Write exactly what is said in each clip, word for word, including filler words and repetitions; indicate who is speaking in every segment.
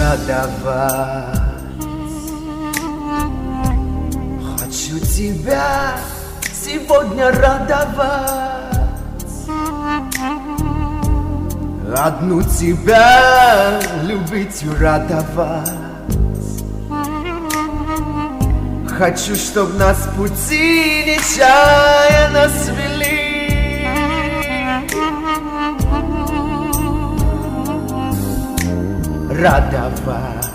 Speaker 1: радовать. Хочу тебя сегодня радовать, одну тебя любить и радовать. Хочу, чтоб нас пути нечаянно свели, радовать.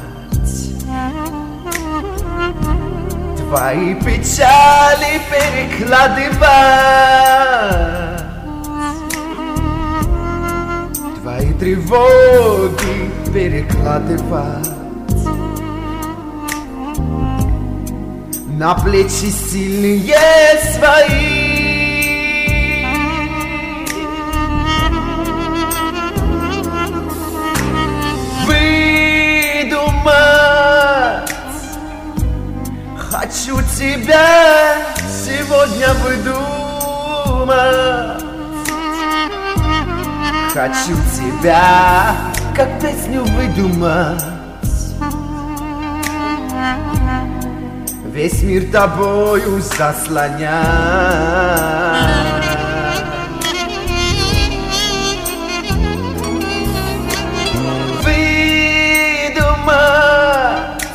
Speaker 1: Твои печали перекладывать, твои тревоги перекладывать на плечи сильные свои. Выдумать хочу тебя сегодня выдумать. Хочу тебя как песню выдумать. Весь мир тобою заслонять. Выдумать,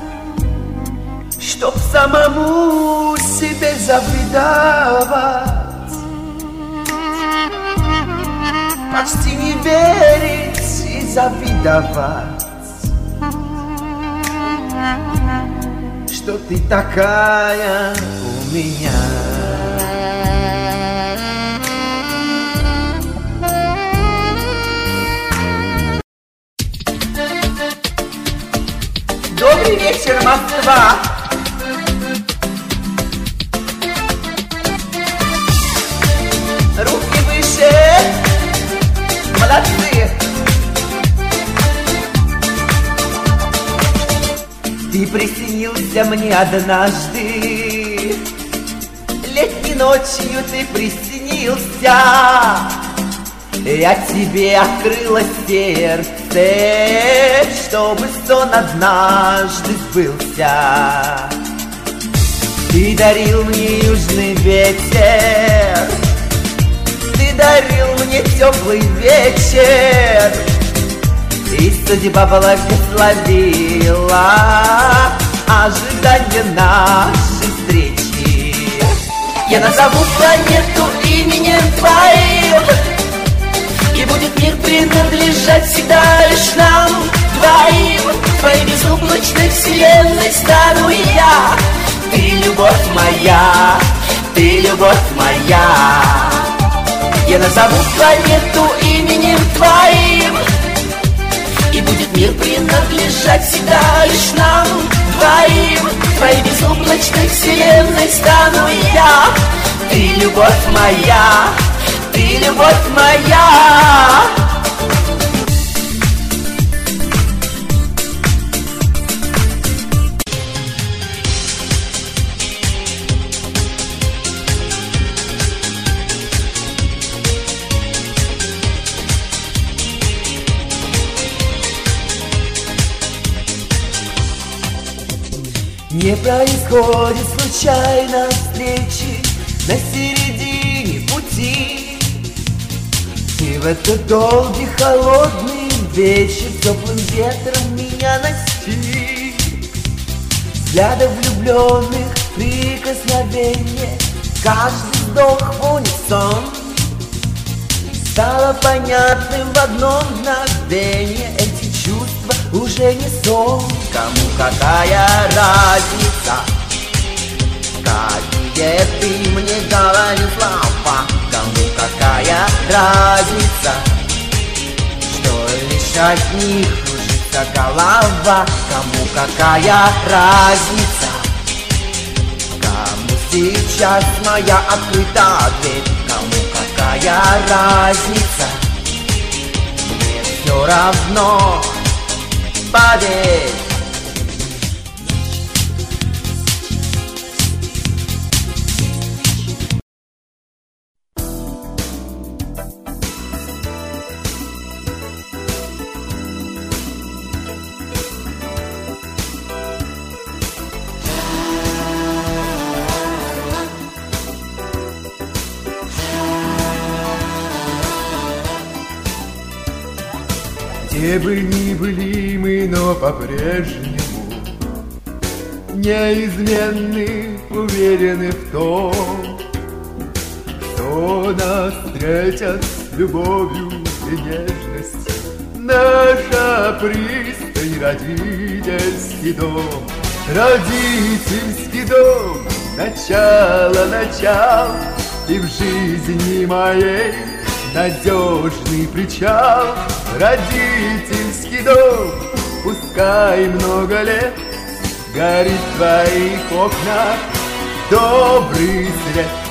Speaker 1: чтоб самому себе завидовать, почти не верить и завидовать, что ты такая у меня. Добрый вечер, Москва! Руки выше! Молодцы! Ты приснился мне однажды, летней ночью ты приснился. Я тебе открыла сердце, чтобы сон однажды сбылся. Ты дарил мне южный ветер, ты дарил мне теплый вечер, и судьба благословила ожидание нашей встречи. Я назову планету именем твоим, и будет мир принадлежать всегда лишь нам двоим. В твоей безоблачной вселенной стану я. Ты любовь моя, ты любовь моя. Я назову планету именем твоим, и будет мир принадлежать всегда лишь нам двоим. В твоей безоблачной вселенной стану я. Ты любовь моя, ты любовь моя. Не происходит случайно встречи на середине пути. И в этот долгий холодный вечер теплым ветром меня настиг. Взгляды влюбленных, прикосновение, каждый вздох в унисон стало понятным в одно мгновение. Эти чувства уже не сон. Кому какая разница, какие ты мне говоришь слова? Кому какая разница, что лишь от них кружится голова? Кому какая разница, кому сейчас моя открыта дверь? Кому какая разница, мне все равно, поверь. Где бы ни были мы, но по-прежнему неизменны, уверены в том, что нас встретят с любовью и нежностью. Наша пристань, родительский дом, родительский дом, начало начал, и в жизни моей надежный причал. Родительский дом, пускай много лет горит в твоих окнах добрый свет.